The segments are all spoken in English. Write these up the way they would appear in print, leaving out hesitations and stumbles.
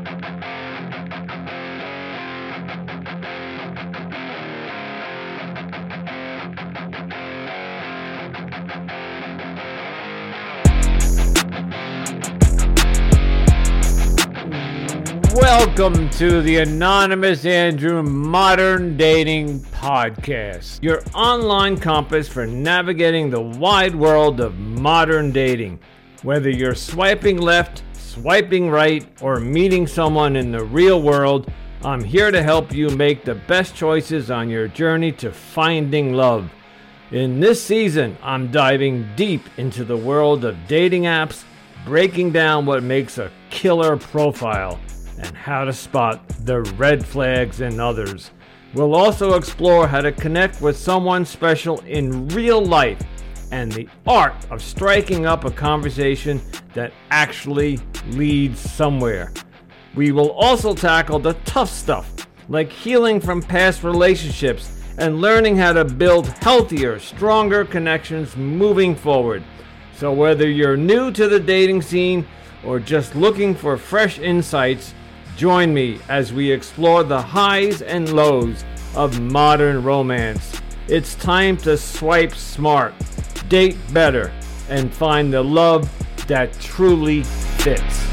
Welcome to the Anonymous Andrew Modern Dating Podcast, your online compass for navigating the wide world of modern dating. Whether you're swiping left, swiping right, or meeting someone in the real world, I'm here to help you make the best choices on your journey to finding love. In this season, I'm diving deep into the world of dating apps, breaking down what makes a killer profile, and how to spot the red flags in others. We'll also explore how to connect with someone special in real life and the art of striking up a conversation that actually leads somewhere. We will also tackle the tough stuff, like healing from past relationships and learning how to build healthier, stronger connections moving forward. So whether you're new to the dating scene or just looking for fresh insights, join me as we explore the highs and lows of modern romance. It's time to swipe smart, date better, and find the love that truly fits.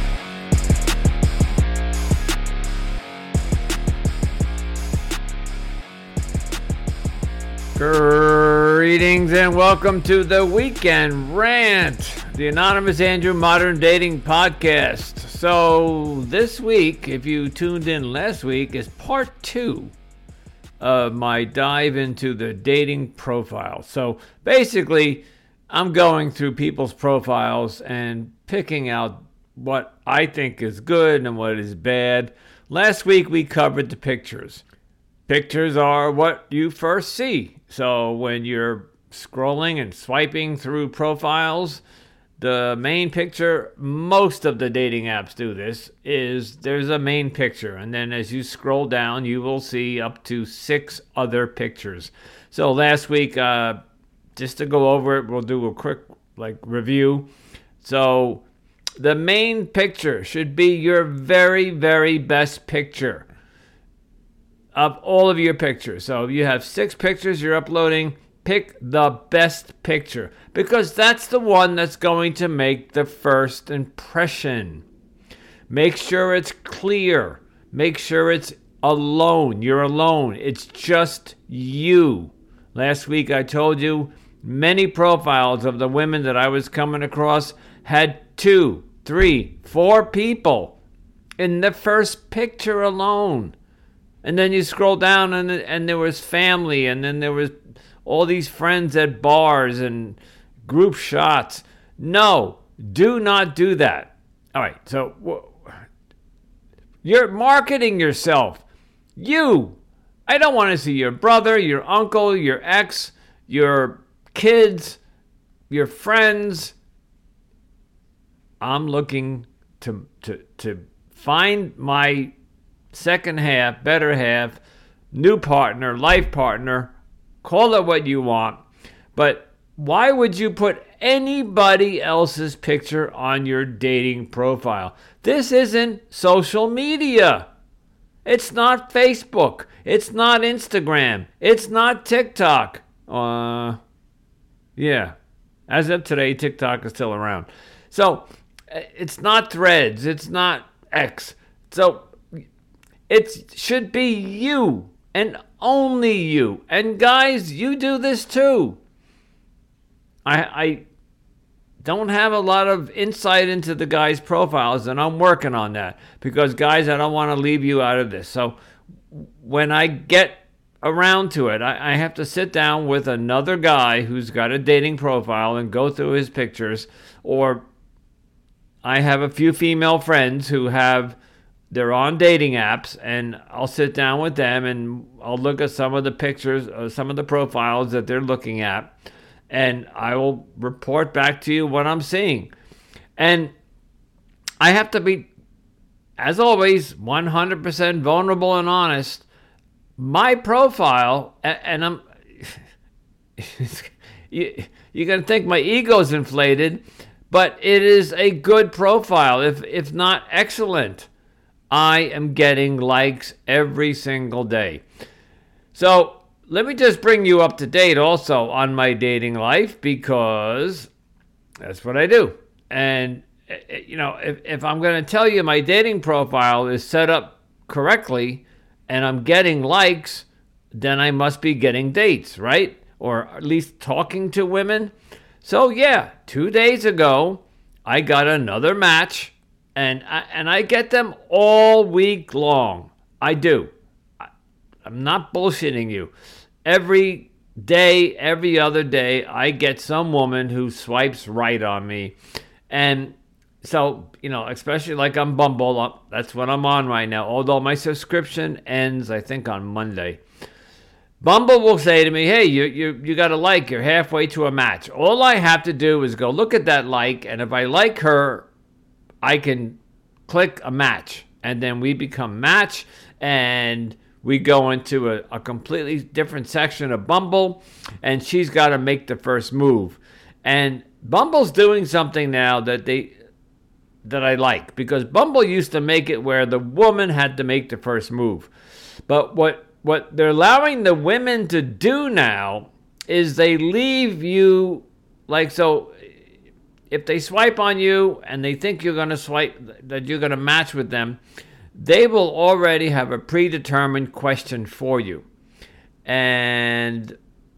Greetings and welcome to the Weekend Rant, the Anonymous Andrew Modern Dating Podcast. So this week, if you tuned in last week, is part 2 of my dive into the dating profile. So basically, I'm going through people's profiles and picking out what I think is good and what is bad. Last week, we covered the pictures. Pictures are what you first see. So when you're scrolling and swiping through profiles, the main picture, most of the dating apps do this, is there's a main picture. And then as you scroll down, you will see up to 6 other pictures. So last week, just to go over it, we'll do a quick review. So the main picture should be your very, very best picture of all of your pictures. So if you have 6 pictures you're uploading, pick the best picture because that's the one that's going to make the first impression. Make sure it's clear. Make sure it's alone. You're alone. It's just you. Last week I told you many profiles of the women that I was coming across had 2, 3, 4 people in the first picture alone. And then you scroll down and there was family, and then there was all these friends at bars and group shots. No, do not do that. All right, so you're marketing yourself. I don't want to see your brother, your uncle, your ex, your kids, your friends. I'm looking to find my second half, better half, new partner, life partner. Call it what you want, but why would you put anybody else's picture on your dating profile? This isn't social media. It's not Facebook. It's not Instagram. It's not TikTok. Yeah. As of today, TikTok is still around. So it's not Threads. It's not X. So it should be you and only you. And guys, you do this too. I don't have a lot of insight into the guys' profiles, and I'm working on that. Because, guys, I don't want to leave you out of this. So when I get around to it, I have to sit down with another guy who's got a dating profile and go through his pictures. Or I have a few female friends who they're on dating apps, and I'll sit down with them and I'll look at some of the pictures, some of the profiles that they're looking at, and I will report back to you what I'm seeing. And I have to be, as always, 100% vulnerable and honest. My profile, and I'm, you're going to think my ego's inflated, but it is a good profile, if not excellent. I am getting likes every single day. So let me just bring you up to date also on my dating life, because that's what I do. And, if I'm going to tell you my dating profile is set up correctly and I'm getting likes, then I must be getting dates, right? Or at least talking to women. So yeah, 2 days ago, I got another match, and I get them all week long. I do. I'm not bullshitting you. Every day, every other day, I get some woman who swipes right on me. And so, especially like on Bumble, that's what I'm on right now. Although my subscription ends, I think, on Monday. Bumble will say to me, hey, you got a like. You're halfway to a match. All I have to do is go look at that like, and if I like her, I can click a match. And then we become match, and we go into a completely different section of Bumble, and she's got to make the first move. And Bumble's doing something now that I like, because Bumble used to make it where the woman had to make the first move. But what they're allowing the women to do now is they leave you, like, so if they swipe on you and they think you're going to swipe, that you're going to match with them, they will already have a predetermined question for you. And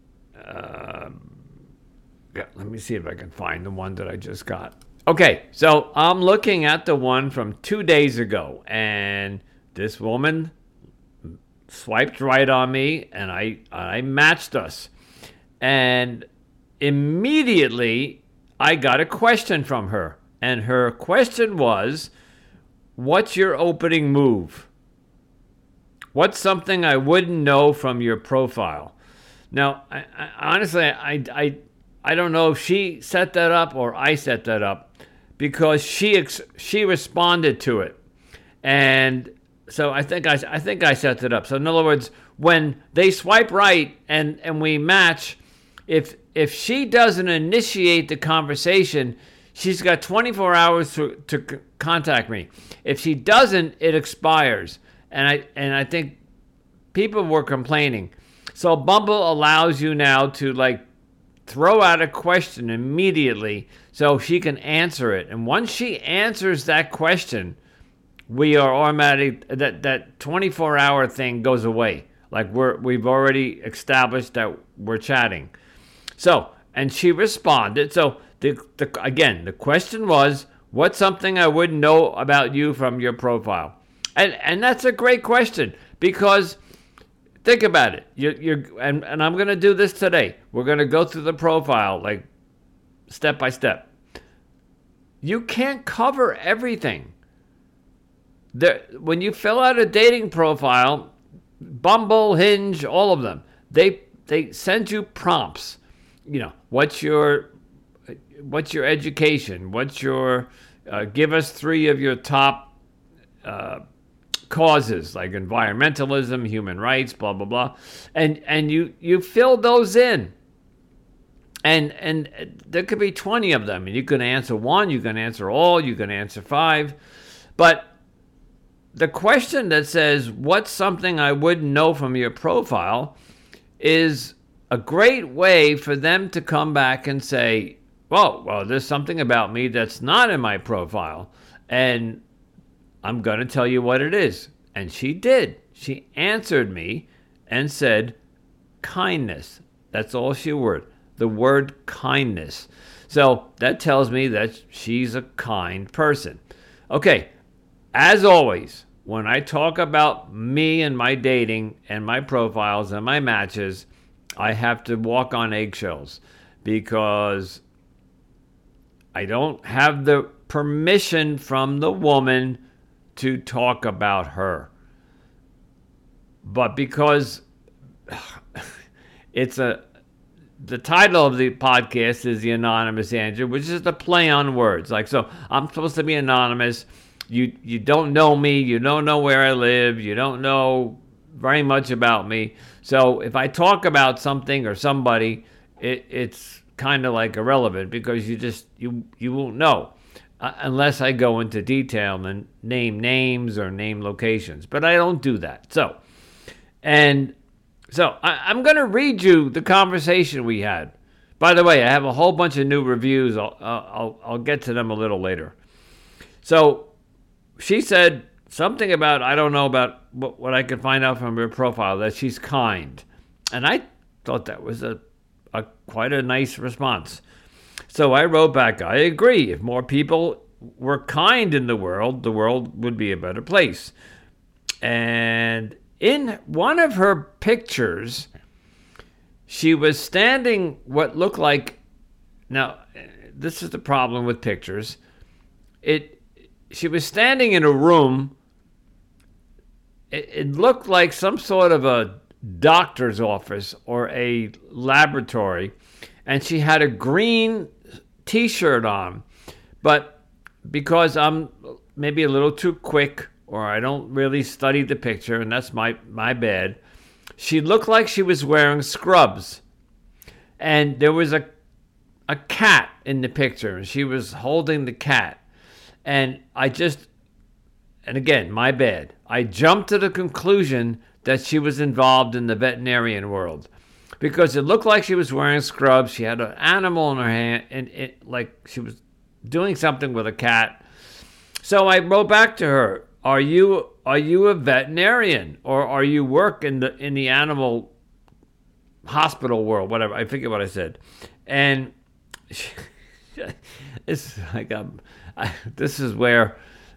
let me see if I can find the one that I just got. Okay, so I'm looking at the one from 2 days ago, and this woman swiped right on me, and I matched us. And immediately I got a question from her. And her question was, what's your opening move? What's something I wouldn't know from your profile? Now, I honestly, I don't know if she set that up or I set that up, because she responded to it. And so I think I set it up. So in other words, when they swipe right and we match, if she doesn't initiate the conversation, she's got 24 hours to contact me. If she doesn't, it expires. And I think people were complaining. So Bumble allows you now to throw out a question immediately so she can answer it. And once she answers that question, we are automatic, that 24-hour thing goes away. We've already established that we're chatting. So, and she responded. So the question was, what's something I wouldn't know about you from your profile? And that's a great question, because think about it. And I'm going to do this today. We're going to go through the profile step by step. You can't cover everything. When you fill out a dating profile, Bumble, Hinge, all of them, they send you prompts. What's your education? What's your give us 3 of your top causes, like environmentalism, human rights, blah blah blah, and you fill those in. And there could be 20 of them, and you can answer 1, you can answer all, you can answer 5, but the question that says, what's something I wouldn't know from your profile, is a great way for them to come back and say, well, there's something about me that's not in my profile, and I'm going to tell you what it is. And she did. She answered me and said, kindness. That's all she word. The word kindness. So that tells me that she's a kind person. Okay. As always, when I talk about me and my dating and my profiles and my matches, I have to walk on eggshells, because I don't have the permission from the woman to talk about her. But because the title of the podcast is The Anonymous Andrew, which is a play on words. So I'm supposed to be anonymous. You don't know me. You don't know where I live. You don't know very much about me. So if I talk about something or somebody, it's kind of irrelevant, because you won't know. unless I go into detail and name names or name locations. But I don't do that. So I'm going to read you the conversation we had. By the way, I have a whole bunch of new reviews. I'll get to them a little later. So she said something about, I don't know about what I could find out from her profile, that she's kind. And I thought that was a quite a nice response. So I wrote back, I agree. If more people were kind in the world would be a better place. And in one of her pictures, she was standing what looked like, now this is the problem with pictures. She was standing in a room. It looked like some sort of a doctor's office or a laboratory, and she had a green t-shirt on. But because I'm maybe a little too quick, or I don't really study the picture, and that's my bad, she looked like she was wearing scrubs. And there was a cat in the picture, and she was holding the cat. And again, my bad, I jumped to the conclusion that she was involved in the veterinarian world, because it looked like she was wearing scrubs. She had an animal in her hand, and like she was doing something with a cat. So I wrote back to her, Are you a veterinarian, or are you work in the animal hospital world? Whatever, I forget what I said. And it's like this is where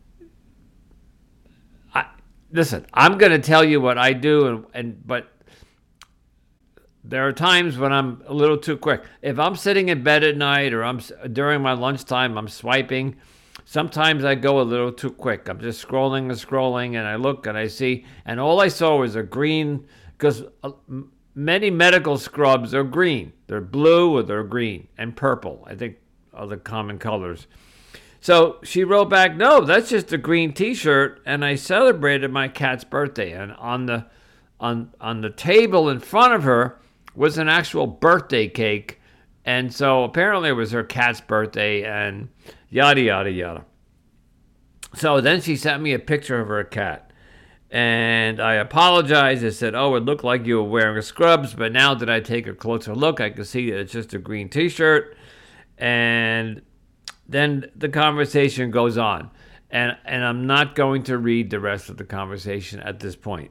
listen. I'm going to tell you what I do, but there are times when I'm a little too quick. If I'm sitting in bed at night, or I'm during my lunchtime, I'm swiping. Sometimes I go a little too quick. I'm just scrolling, and I look and I see, and all I saw was a green, because many medical scrubs are green. They're blue or they're green, and purple, I think, are the common colors. So she wrote back, no, that's just a green t-shirt, and I celebrated my cat's birthday. And on the table in front of her was an actual birthday cake. And so apparently it was her cat's birthday, and yada, yada, yada. So then she sent me a picture of her cat. And I apologized. I said, it looked like you were wearing scrubs, but now that I take a closer look, I can see that it's just a green t-shirt. And then the conversation goes on. And I'm not going to read the rest of the conversation at this point.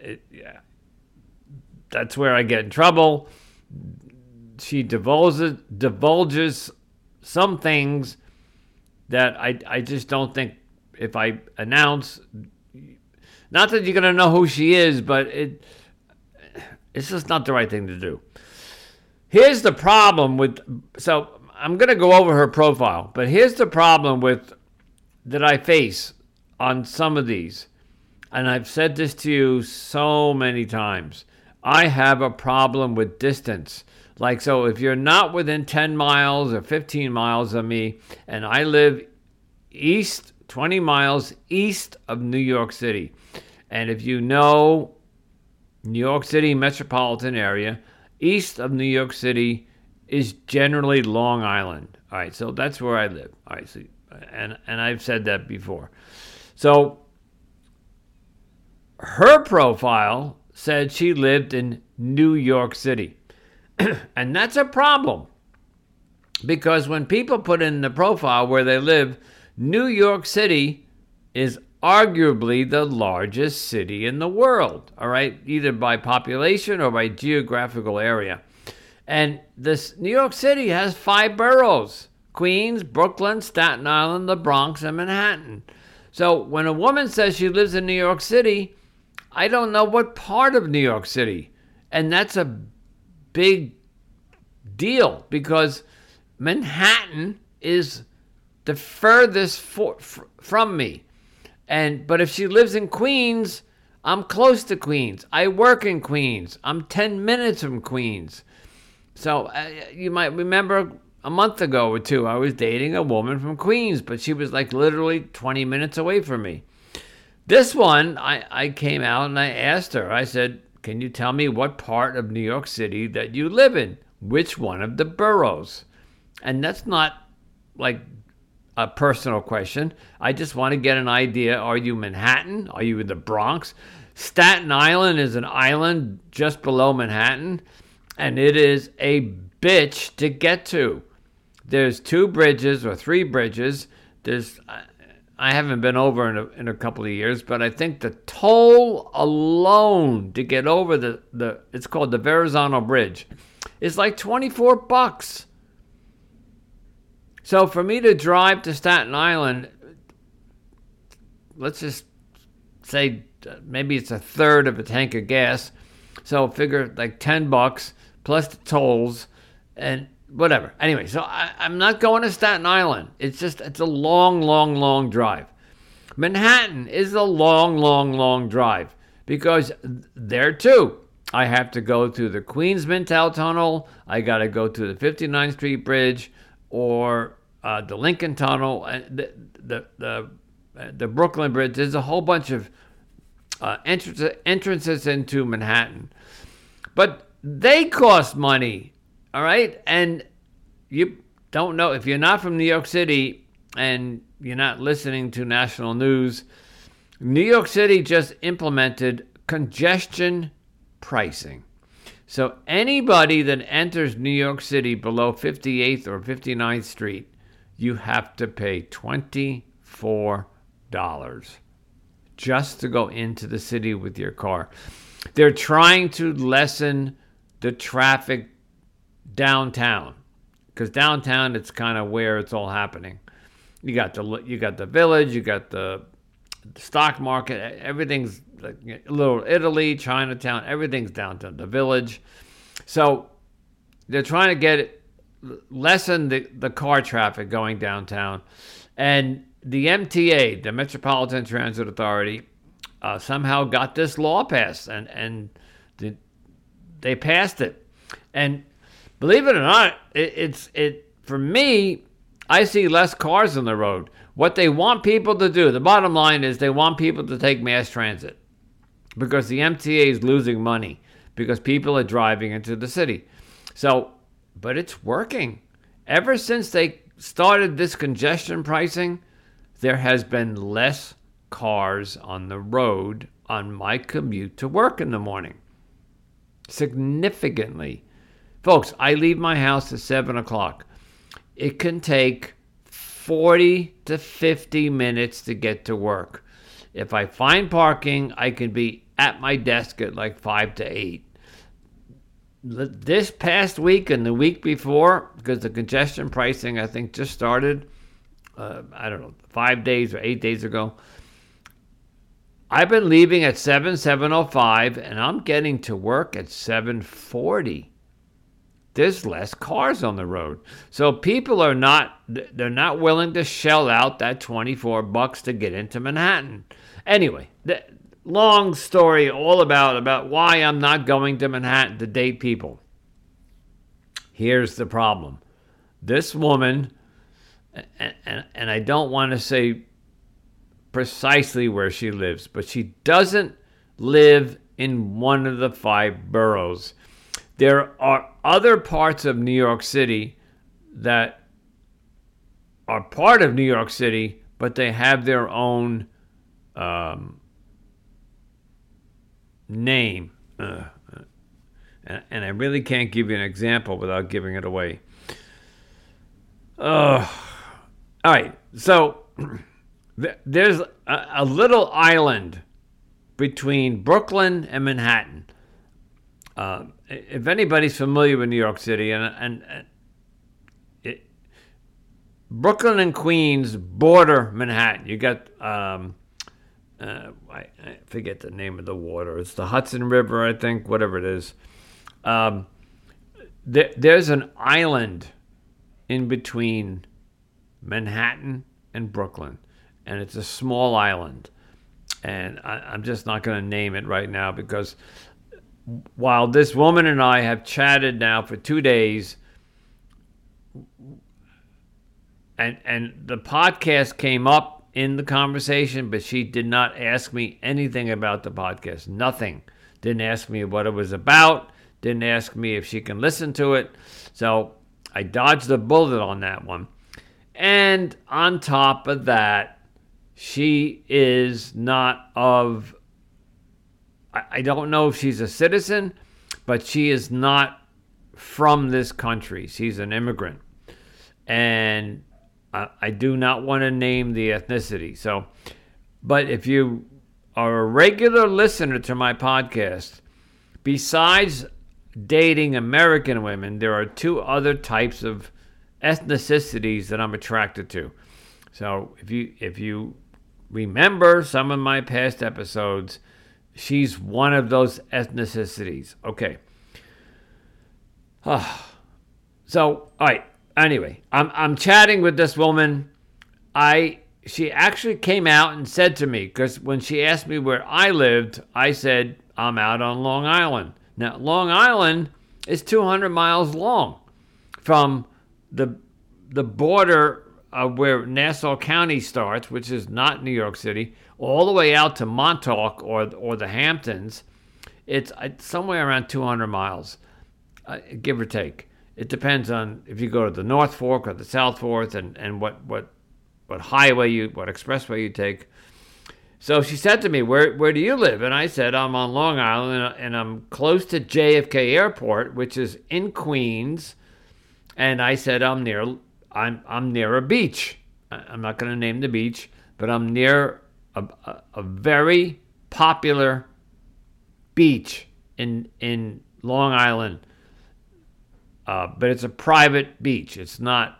That's where I get in trouble. She divulges some things that I just don't think, if I announce, not that you're going to know who she is, but it's just not the right thing to do. Here's the problem so I'm going to go over her profile, but here's the problem that I face on some of these. And I've said this to you so many times. I have a problem with distance. Like, so if you're not within 10 miles or 15 miles of me, and I live 20 miles east of New York City, and if you know New York City metropolitan area, east of New York City is generally Long Island. All right, so that's where I live. All right, so, and I've said that before. So her profile said she lived in New York City. And that's a problem, because when people put in the profile where they live, New York City is arguably the largest city in the world, all right, either by population or by geographical area. And this New York City has 5 boroughs: Queens, Brooklyn, Staten Island, the Bronx, and Manhattan. So when a woman says she lives in New York City, I don't know what part of New York City. And that's a big deal, because Manhattan is the furthest from me. But if she lives in Queens, I'm close to Queens. I work in Queens. I'm 10 minutes from Queens. So you might remember a month ago or two, I was dating a woman from Queens, but she was like literally 20 minutes away from me. This one, I came out and I asked her, I said, can you tell me what part of New York City that you live in? Which one of the boroughs? And that's not like a personal question. I just want to get an idea. Are you Manhattan? Are you in the Bronx? Staten Island is an island just below Manhattan, and it is a bitch to get to. There's 2 bridges or 3 bridges. I haven't been over in a couple of years, but I think the toll alone to get over it's called the Verrazano Bridge, is like $24. So for me to drive to Staten Island, let's just say maybe it's a third of a tank of gas. So figure like $10 plus the tolls and whatever. Anyway, so I'm not going to Staten Island. It's a long, long, long drive. Manhattan is a long, long, long drive because there too, I have to go through the Queens Midtown Tunnel. I got to go to the 59th Street Bridge or the Lincoln Tunnel, and the Brooklyn Bridge. There's a whole bunch of entrances into Manhattan, but they cost money. All right, and you don't know if you're not from New York City and you're not listening to national news. New York City just implemented congestion pricing. So anybody that enters New York City below 58th or 59th Street, you have to pay $24 just to go into the city with your car. They're trying to lessen the traffic downtown, because downtown it's kind of where it's all happening. You got the Village, you got the stock market, everything's like Little Italy, Chinatown, everything's downtown, the Village. So they're trying to lessen the car traffic going downtown. And the MTA, the Metropolitan Transit Authority, somehow got this law passed, and they passed it. And believe it or not, for me, I see less cars on the road. What they want people to do, the bottom line is they want people to take mass transit because the MTA is losing money because people are driving into the city. So, but it's working. Ever since they started this congestion pricing, there has been less cars on the road on my commute to work in the morning. Significantly. Folks, I leave my house at 7 o'clock. It can take 40 to 50 minutes to get to work. If I find parking, I can be at my desk at like 5 to 8. This past week and the week before, because the congestion pricing, I think, just started, 5 days or 8 days ago, I've been leaving at 7:05, and I'm getting to work at 7:40. There's less cars on the road. So people they're not willing to shell out that $24 to get into Manhattan. Anyway, long story all about why I'm not going to Manhattan to date people. Here's the problem. This woman, and I don't want to say precisely where she lives, but she doesn't live in one of the 5 boroughs. There are other parts of New York City that are part of New York City, but they have their own name. And I really can't give you an example without giving it away. All right, so there's a little island between Brooklyn and Manhattan. If anybody's familiar with New York City, Brooklyn and Queens border Manhattan. You got, I forget the name of the water. It's the Hudson River, I think, whatever it is. There's an island in between Manhattan and Brooklyn, and it's a small island. And I'm just not going to name it right now because while this woman and I have chatted now for 2 days, and the podcast came up in the conversation, but she did not ask me anything about the podcast. Nothing. Didn't ask me what it was about. Didn't ask me if she can listen to it. So I dodged the bullet on that one. And on top of that, she is not of, I don't know if she's a citizen, but she is not from this country. She's an immigrant. And I do not want to name the ethnicity. So, but if you are a regular listener to my podcast, besides dating American women, there are two other types of ethnicities that I'm attracted to. So if you remember some of my past episodes, she's one of those ethnicities. Okay. So, all right. Anyway, I'm chatting with this woman. She actually came out and said to me, because when she asked me where I lived, I said I'm out on Long Island. Now, Long Island is 200 miles long from the border of where Nassau County starts, which is not New York City, all the way out to Montauk or the Hamptons. It's somewhere around 200 miles, give or take. It depends on if you go to the North Fork or the South Fork and what highway what expressway you take. So she said to me, where do you live? And I said, I'm on Long Island and I'm close to JFK Airport, which is in Queens. And I said, I'm near a beach. I'm not going to name the beach, but I'm near a very popular beach in Long Island. But it's a private beach. It's not.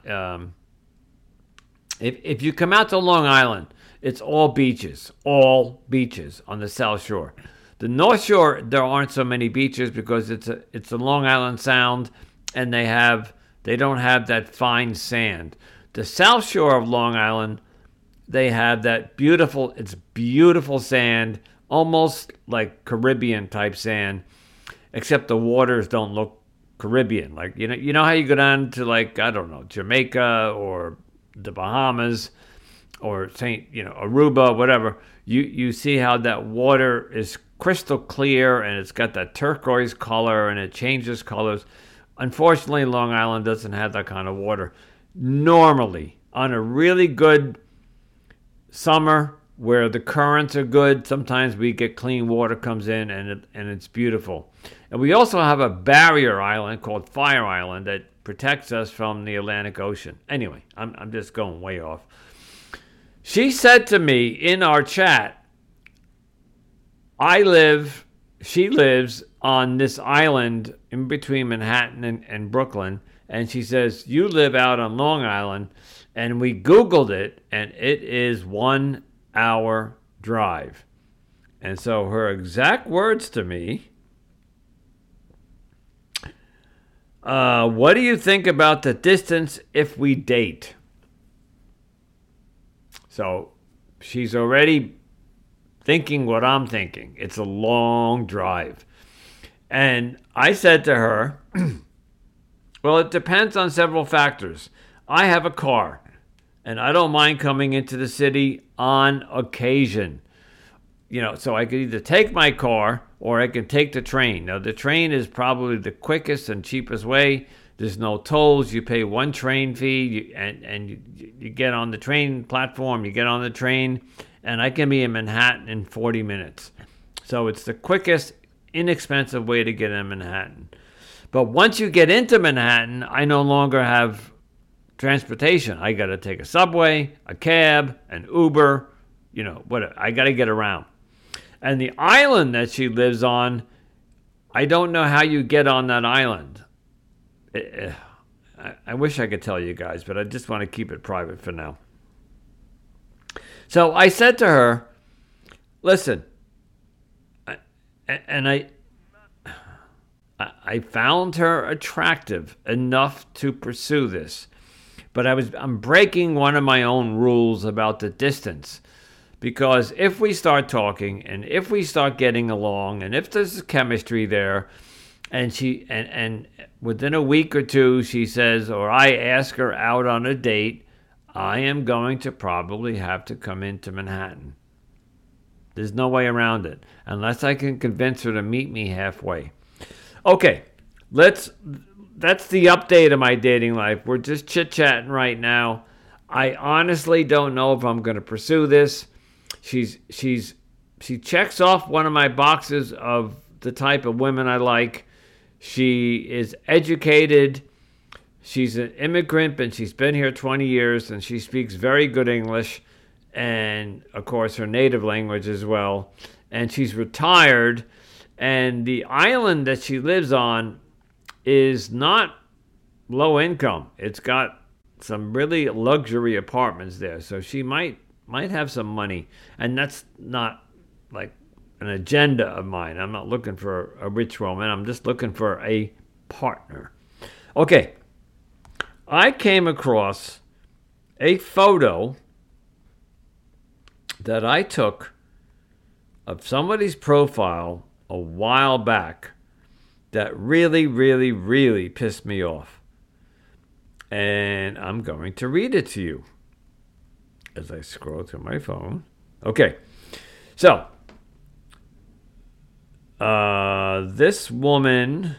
If you come out to Long Island, it's all beaches on the South Shore. The North Shore, there aren't so many beaches because it's a Long Island Sound, and they don't have that fine sand. The South Shore of Long Island, they have that beautiful sand, almost like Caribbean type sand, except the waters don't look Caribbean. Like, you know how you go down to, like, I don't know, Jamaica or the Bahamas or Aruba, whatever. You see how that water is crystal clear and it's got that turquoise color and it changes colors. Unfortunately, Long Island doesn't have that kind of water. Normally, on a really good summer where the currents are good, sometimes we get clean water comes in and it's beautiful. And we also have a barrier island called Fire Island that protects us from the Atlantic Ocean. Anyway, I'm just going way off. She said to me in our chat, she lives on this island in between Manhattan and Brooklyn, and she says, you live out on Long Island, and we Googled it, and it is 1 hour drive. And so her exact words to me, what do you think about the distance if we date? So she's already thinking what I'm thinking. It's a long drive. And I said to her, well, it depends on several factors. I have a car, and I don't mind coming into the city on occasion. So I could either take my car or I can take the train. Now, the train is probably the quickest and cheapest way. There's no tolls. You pay one train fee, and you get on the train platform. You get on the train, and I can be in Manhattan in 40 minutes. So it's the quickest, inexpensive way to get in Manhattan. But once you get into Manhattan, I no longer have transportation. I got to take a subway, a cab, an Uber, whatever. I got to get around. And the island that she lives on, I don't know how you get on that island. I wish I could tell you guys, but I just want to keep it private for now. So I said to her, listen, I found her attractive enough to pursue this, but I'm breaking one of my own rules about the distance. Because if we start talking and if we start getting along and if there's chemistry there and within a week or two she says, or I ask her out on a date, I am going to probably have to come into Manhattan. There's no way around it unless I can convince her to meet me halfway. Okay, that's the update of my dating life. We're just chit-chatting right now. I honestly don't know if I'm going to pursue this. She checks off one of my boxes of the type of women I like. She is educated. She's an immigrant, and she's been here 20 years, and she speaks very good English, and of course her native language as well. And she's retired, and the island that she lives on is not low income. It's got some really luxury apartments there, so she might have some money, and that's not like an agenda of mine. I'm not looking for a rich woman. I'm just looking for a partner. Okay. I came across a photo that I took of somebody's profile a while back that really, really, really pissed me off. And I'm going to read it to you as I scroll through my phone. Okay. So, this woman,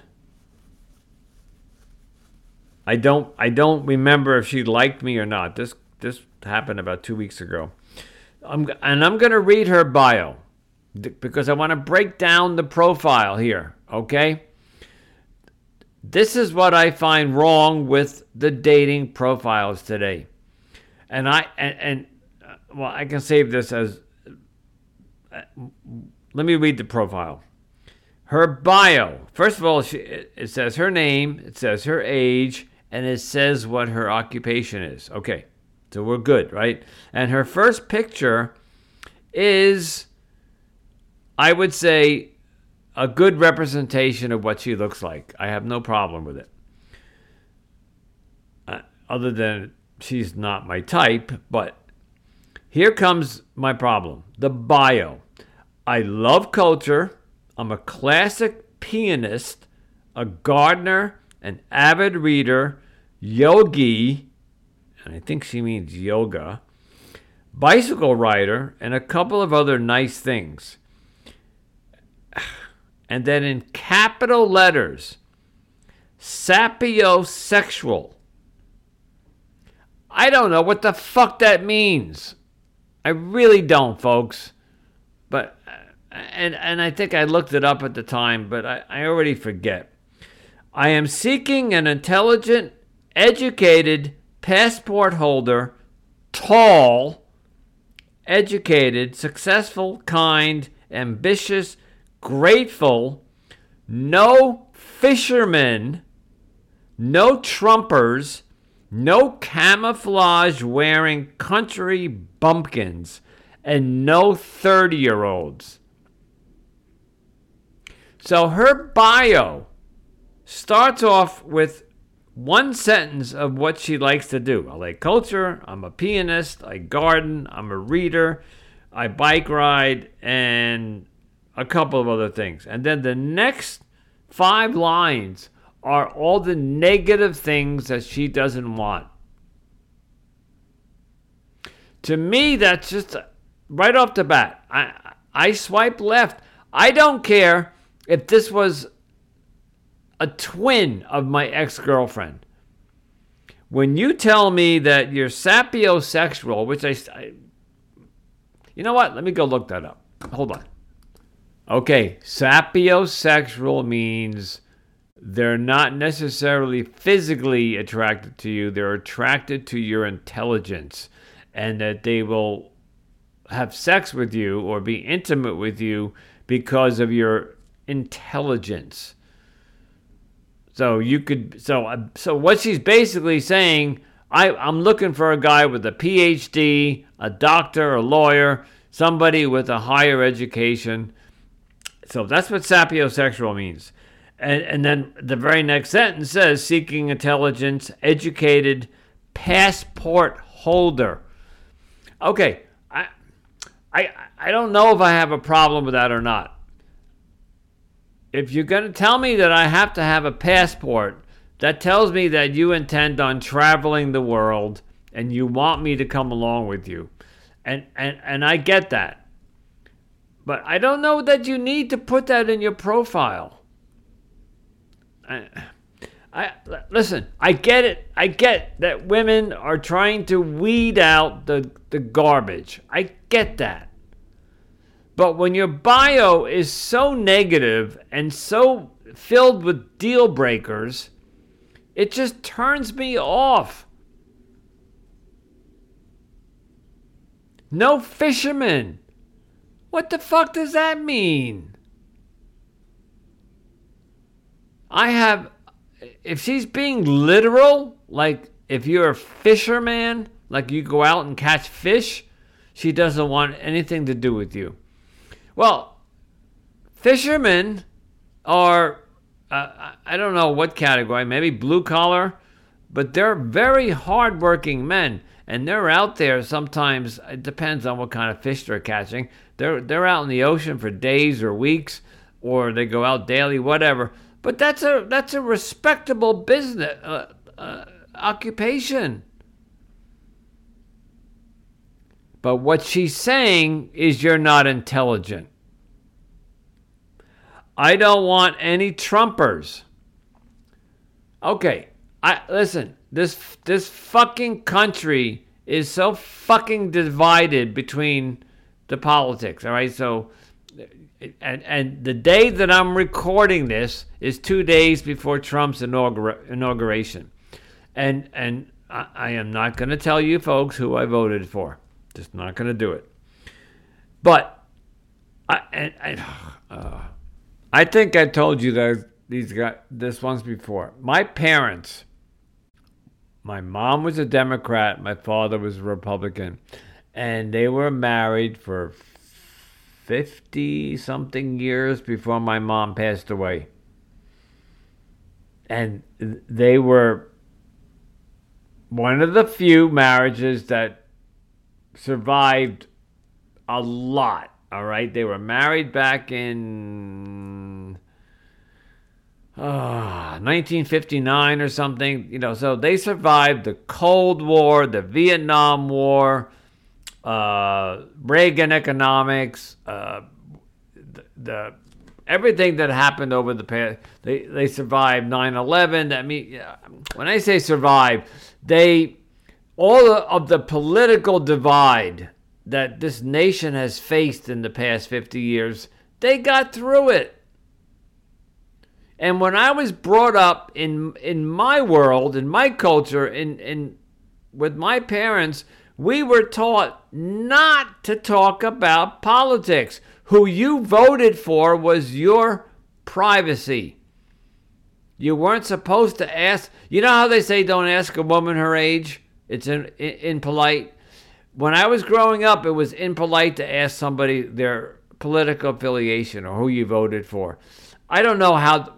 I don't remember if she liked me or not. This happened about 2 weeks ago. I'm going to read her bio because I want to break down the profile here, okay? This is what I find wrong with the dating profiles today. And I can save this as let me read the profile. Her bio. First of all, it says her name, it says her age, and it says what her occupation is. Okay, so we're good, right? And her first picture is, I would say, a good representation of what she looks like. I have no problem with it. Other than she's not my type, but here comes my problem. The bio. I love culture. I'm a classic pianist, a gardener, an avid reader, yogi, and I think she means yoga, bicycle rider, and a couple of other nice things. And then in capital letters, sapiosexual. I don't know what the fuck that means. I really don't, folks. But and I think I looked it up at the time, but I already forget. I am seeking an intelligent, educated passport holder, tall, educated, successful, kind, ambitious, grateful, no fishermen, no Trumpers, no camouflage wearing country bumpkins, and no 30-year-olds. So her bio starts off with one sentence of what she likes to do. I like culture, I'm a pianist, I garden, I'm a reader, I bike ride, and a couple of other things. And then the next 5 lines are all the negative things that she doesn't want. To me, that's just right off the bat. I swipe left. I don't care if this was a twin of my ex-girlfriend. When you tell me that you're sapiosexual, which I you know what? Let me go look that up. Hold on. Okay, sapiosexual means they're not necessarily physically attracted to you. They're attracted to your intelligence, and that they will have sex with you or be intimate with you because of your intelligence. So you could, so what she's basically saying, I'm looking for a guy with a PhD, a doctor, a lawyer, somebody with a higher education. So that's what sapiosexual means. And then the very next sentence says, seeking intelligence, educated, passport holder. Okay, I don't know if I have a problem with that or not. If you're going to tell me that I have to have a passport, that tells me that you intend on traveling the world and you want me to come along with you. And I get that. But I don't know that you need to put that in your profile. Listen, I get it. I get that women are trying to weed out the garbage. I get that. But when your bio is so negative and so filled with deal breakers, it just turns me off. No fisherman. What the fuck does that mean? If she's being literal, like if you're a fisherman, like you go out and catch fish, she doesn't want anything to do with you. Well, fishermen are, I don't know what category, maybe blue collar, but they're very hardworking men. And they're out there sometimes, it depends on what kind of fish they're catching. They're out in the ocean for days or weeks, or they go out daily, whatever. But that's a respectable business occupation. But what she's saying is you're not intelligent. I don't want any Trumpers. Okay, listen. This fucking country is so fucking divided between the politics. All right, so. And the day that I'm recording this is 2 days before Trump's inauguration. And I am not going to tell you folks who I voted for. Just not going to do it. But I think I told you this once before. My parents, my mom was a Democrat, my father was a Republican, and they were married for 50-something years before my mom passed away. And they were one of the few marriages that survived a lot, all right? They were married back in 1959 or something, so they survived the Cold War, the Vietnam War, Reagan economics, the everything that happened over the past. They survived 9/11. I mean, when I say survive, all of the political divide that this nation has faced in the past 50 years, they got through it. And when I was brought up in my world, in my culture, with my parents, we were taught not to talk about politics. Who you voted for was your privacy. You weren't supposed to ask. You know how they say don't ask a woman her age? It's impolite. When I was growing up, it was impolite to ask somebody their political affiliation or who you voted for. I don't know how.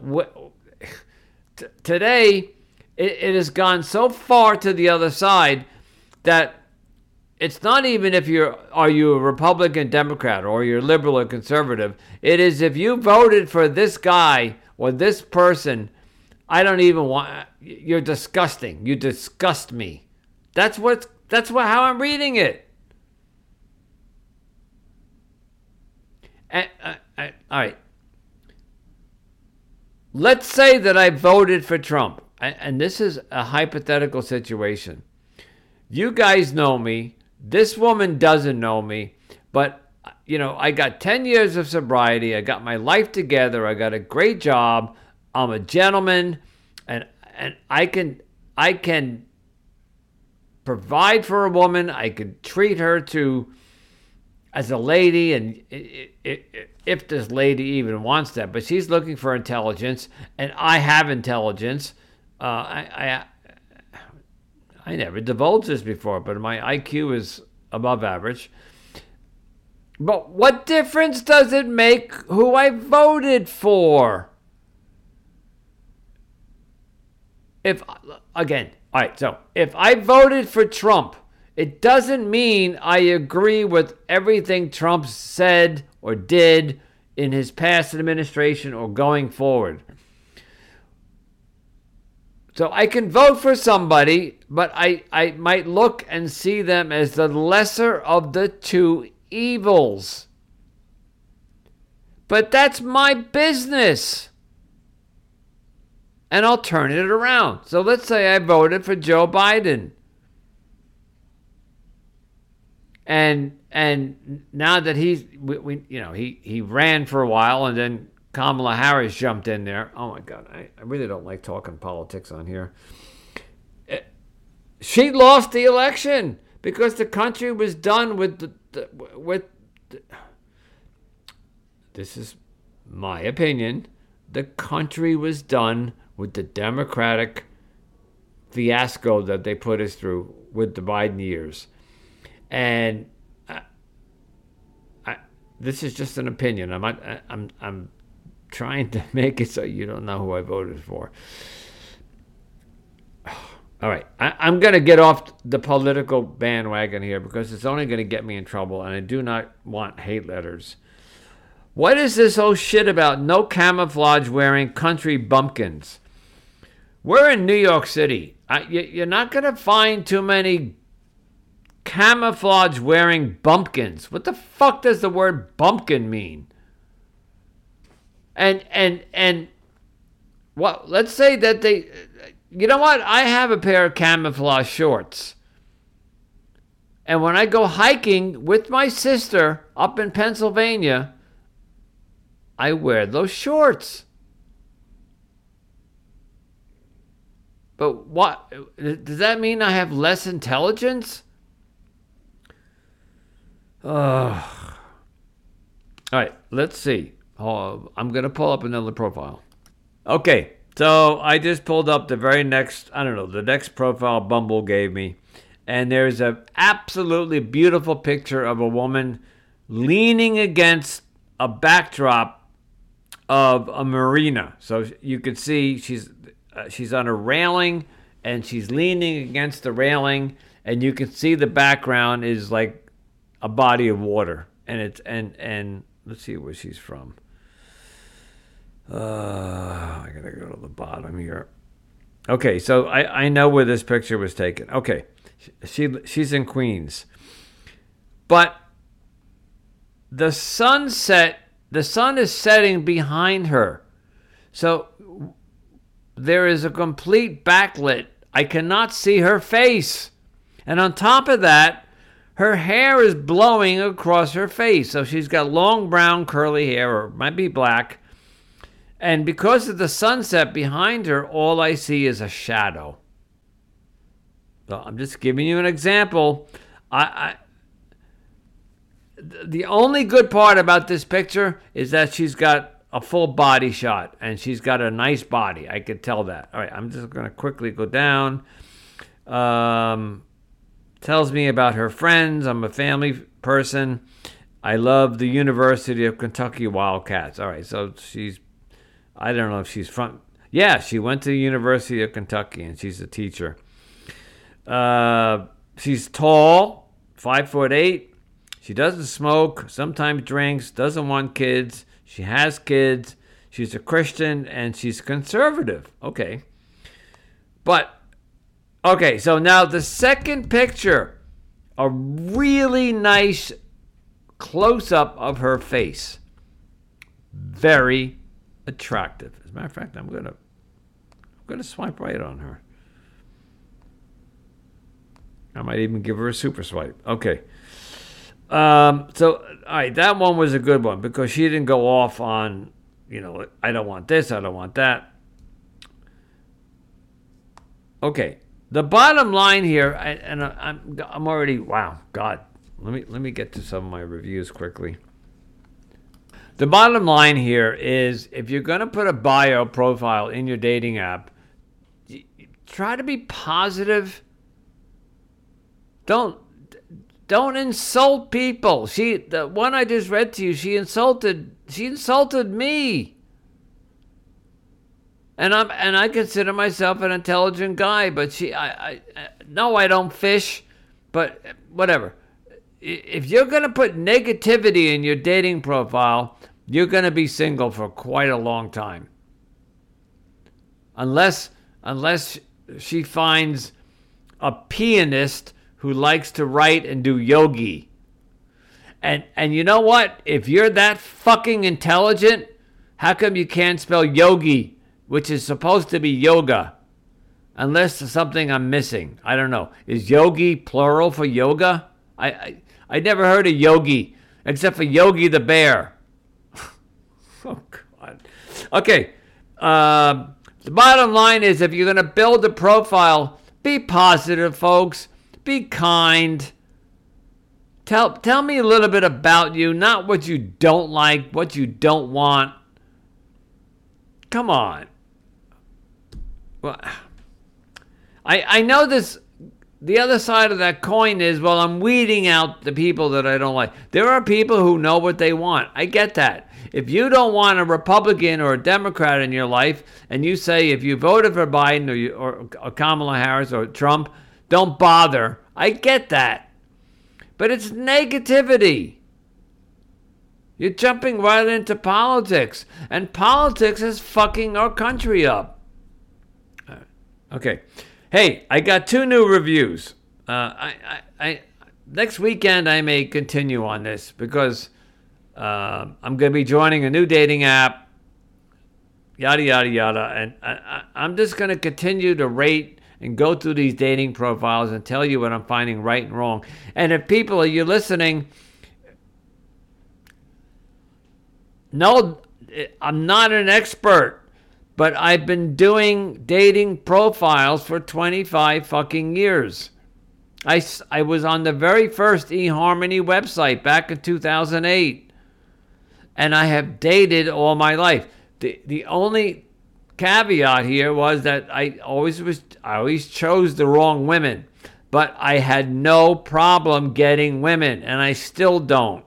Today, it has gone so far to the other side that it's not even are you a Republican, Democrat, or you're liberal or conservative. It is if you voted for this guy or this person, I don't even want. You're disgusting. You disgust me. That's how I'm reading it. All right. Let's say that I voted for Trump, and this is a hypothetical situation. You guys know me. This woman doesn't know me, but I got 10 years of sobriety. I got my life together. I got a great job. I'm a gentleman, and I can provide for a woman. I could treat her as a lady, and if this lady even wants that, but she's looking for intelligence, and I have intelligence. I never divulged this before, but my IQ is above average. But what difference does it make who I voted for? If I voted for Trump, it doesn't mean I agree with everything Trump said or did in his past administration or going forward. So I can vote for somebody, but I might look and see them as the lesser of the two evils. But that's my business. and I'll turn it around. So let's say I voted for Joe Biden. And now that he ran for a while, and then Kamala Harris jumped in there. Oh my God, I really don't like talking politics on here. She lost the election because the country was done with this is my opinion. The country was done with the Democratic fiasco that they put us through with the Biden years. And this is just an opinion. I'm trying to make it so you don't know who I voted for. All right, I'm going to get off the political bandwagon here because it's only going to get me in trouble, and I do not want hate letters. What is this whole shit about no camouflage wearing country bumpkins? We're in New York City. You're not going to find too many camouflage wearing bumpkins. What the fuck does the word bumpkin mean? And what? Let's say that they... You know what? I have a pair of camouflage shorts. And when I go hiking with my sister up in Pennsylvania, I wear those shorts. But what? Does that mean I have less intelligence? All right, let's see. I'm going to pull up another profile. Okay. So I just pulled up the very next, the next profile Bumble gave me. And there's an absolutely beautiful picture of a woman leaning against a backdrop of a marina. So you can see she's on a railing and she's leaning against the railing. And you can see the background is like a body of water. And it's, and let's see where she's from. I gotta go to the bottom here. Okay, so I know where this picture was taken. Okay, she's in Queens, but the sun is setting behind her, so there is a complete backlit. I cannot see her face, and on top of that, her hair is blowing across her face. So she's got long brown curly hair, or it might be black. And because of the sunset behind her, all I see is a shadow. So I'm just giving you an example. The only good part about this picture is that she's got a full body shot, and she's got a nice body. I could tell that. All right, I'm just going to quickly go down. Tells me about her friends. I'm a family person. I love the University of Kentucky Wildcats. All right, so I don't know if she's from... Yeah, she went to the University of Kentucky, and she's a teacher. She's tall, 5'8". She doesn't smoke, sometimes drinks, doesn't want kids. She has kids. She's a Christian, and she's conservative. Okay. Okay, so now the second picture, a really nice close-up of her face. Very attractive. As a matter of fact, I'm gonna swipe right on her. I might even give her a super swipe. Okay. So all right, that one was a good one because she didn't go off on, I don't want this, I don't want that. Okay. The bottom line here, and I'm already, wow, God. Let me get to some of my reviews quickly. The bottom line here is if you're going to put a bio profile in your dating app, try to be positive. Don't insult people. The one I just read to you, she insulted me. And I consider myself an intelligent guy, but no, I don't fish, but whatever. If you're going to put negativity in your dating profile, you're going to be single for quite a long time. Unless she finds a pianist who likes to write and do yogi. And you know what? If you're that fucking intelligent, how come you can't spell yogi which is supposed to be yoga. Unless there's something I'm missing. I don't know. Is yogi plural for yoga? I never heard of yogi, except for Yogi the Bear. Oh, God. Okay. The bottom line is, if you're going to build a profile, be positive, folks. Be kind. Tell me a little bit about you, not what you don't like, what you don't want. Come on. Well, I know this. The other side of that coin is, well, I'm weeding out the people that I don't like. There are people who know what they want. I get that. If you don't want a Republican or a Democrat in your life, and you say if you voted for Biden or Kamala Harris or Trump, don't bother. I get that. But it's negativity. You're jumping right into politics. And politics is fucking our country up. Okay. Hey, I got 2 new reviews. Next weekend I may continue on this because I'm going to be joining a new dating app, yada, yada, yada. And I'm just going to continue to rate and go through these dating profiles and tell you what I'm finding right and wrong. And if people, you're listening, no, I'm not an expert. But I've been doing dating profiles for 25 fucking years. I was on the very first eHarmony website back in 2008. And I have dated all my life. The only caveat here was that I always chose the wrong women. But I had no problem getting women, and I still don't.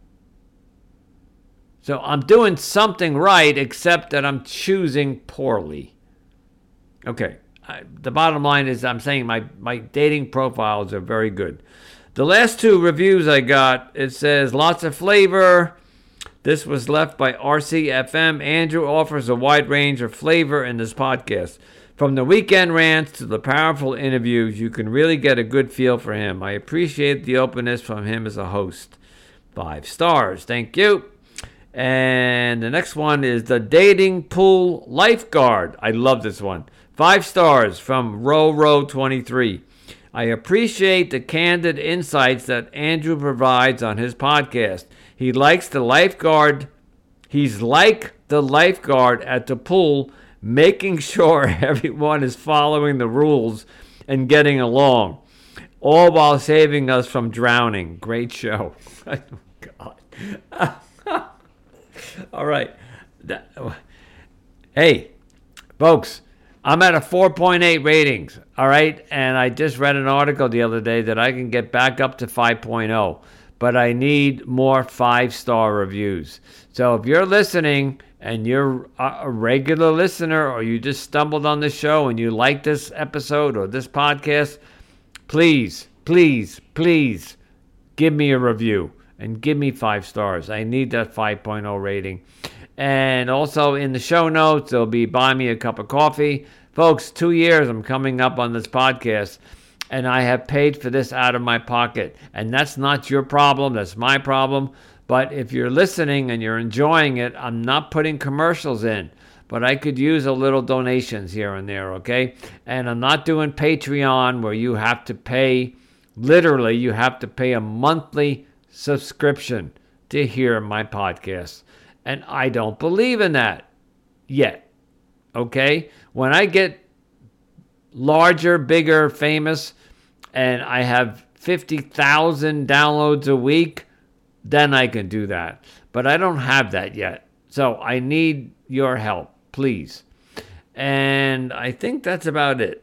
So I'm doing something right, except that I'm choosing poorly. Okay, the bottom line is I'm saying my dating profiles are very good. The last 2 reviews I got, it says, lots of flavor. This was left by RCFM. Andrew offers a wide range of flavor in this podcast. From the weekend rants to the powerful interviews, you can really get a good feel for him. I appreciate the openness from him as a host. 5 stars. Thank you. And the next one is the Dating Pool Lifeguard. I love this one. 5 stars from Row23. I appreciate the candid insights that Andrew provides on his podcast. He's like the lifeguard at the pool, making sure everyone is following the rules and getting along, all while saving us from drowning. Great show. Oh, God. All right. Hey, folks, I'm at a 4.8 ratings, all right? And I just read an article the other day that I can get back up to 5.0, but I need more 5-star reviews. So if you're listening and you're a regular listener, or you just stumbled on the show and you like this episode or this podcast, please, please, please give me a review. And give me 5 stars. I need that 5.0 rating. And also in the show notes, there'll be buy me a cup of coffee. Folks, 2 years I'm coming up on this podcast. And I have paid for this out of my pocket. And that's not your problem. That's my problem. But if you're listening and you're enjoying it, I'm not putting commercials in. But I could use a little donations here and there, okay? And I'm not doing Patreon where you have to pay, literally, you have to pay a monthly subscription to hear my podcast. And I don't believe in that yet. Okay? When I get larger, bigger, famous, and I have 50,000 downloads a week, then I can do that. But I don't have that yet. So I need your help, please. And I think that's about it.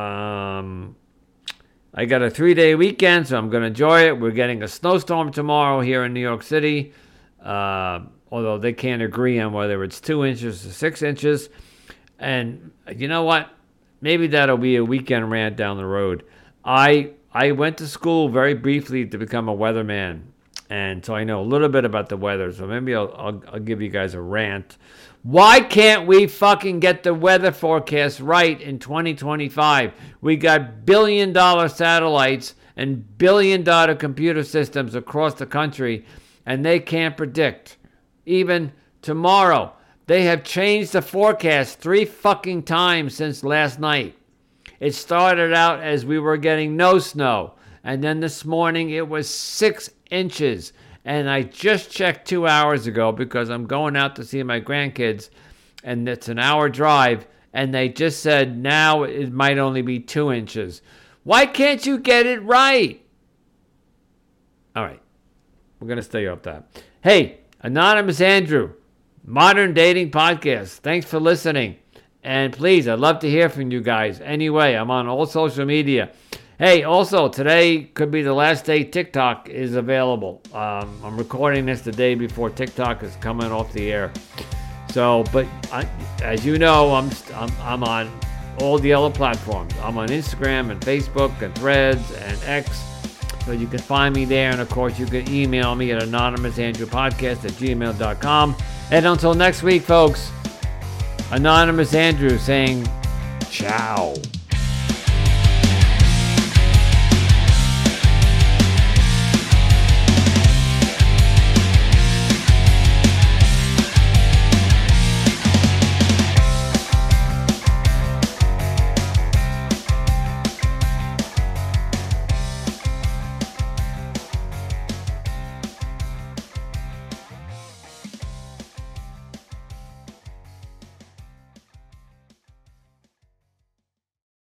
I got a 3-day weekend, so I'm going to enjoy it. We're getting a snowstorm tomorrow here in New York City, although they can't agree on whether it's 2 inches or 6 inches. And you know what? Maybe that'll be a weekend rant down the road. I went to school very briefly to become a weatherman, and so I know a little bit about the weather. So maybe I'll give you guys a rant. Why can't we fucking get the weather forecast right in 2025? We got billion-dollar satellites and billion-dollar computer systems across the country, and they can't predict. Even tomorrow, They have changed the forecast 3 fucking times since last night. It started out as we were getting no snow. And then this morning it was 6 inches. And I just checked 2 hours ago because I'm going out to see my grandkids. And it's an hour drive. And they just said now it might only be 2 inches. Why can't you get it right? All right. We're going to stay off that. Hey, Anonymous Andrew, Modern Dating Podcast. Thanks for listening. And please, I'd love to hear from you guys. Anyway, I'm on all social media. Hey, also, today could be the last day TikTok is available. I'm recording this the day before TikTok is coming off the air. So, but as you know, I'm on all the other platforms. I'm on Instagram and Facebook and Threads and X. So you can find me there. And, of course, you can email me at anonymousandrewpodcast@gmail.com. And until next week, folks, Anonymous Andrew saying ciao.